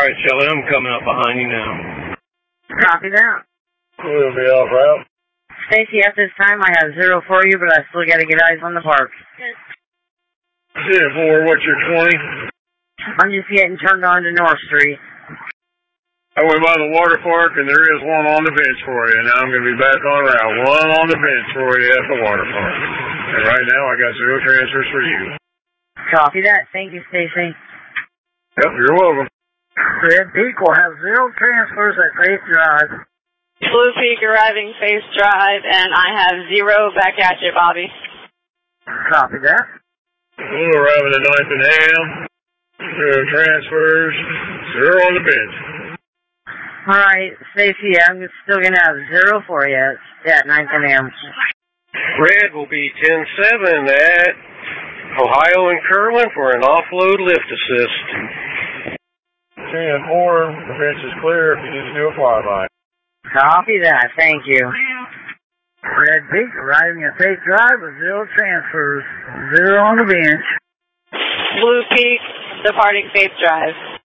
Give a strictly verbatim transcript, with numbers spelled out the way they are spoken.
right, Shelly, I'm coming up behind you now. Copy that. We'll be off route. Stacy, at this time I have zero for you, but I still got to get eyes on the park. ten four, what's your twenty? I'm just getting turned on to North Street. I went by the water park, and there is one on the bench for you. Now I'm going to be back on route. One on the bench for you at the water park. And right now, I got zero transfers for you. Copy that. Thank you, Stacy. Yep, you're welcome. Red Peak will have zero transfers at Faith Drive. Blue Peak arriving Faith Drive, and I have zero back at you, Bobby. Copy that. Blue arriving at ninth and Ham. Zero transfers. Zero on the bench. All right, Stacy, I'm still going to have zero for you at ninth and M. Red will be ten seven at Ohio and Kerwin for an offload lift assist. ten four, the bench is clear if you need to do a flyby. Copy that, thank you. Red Peak arriving at Faith Drive with zero transfers, zero on the bench. Blue Peak departing Faith Drive.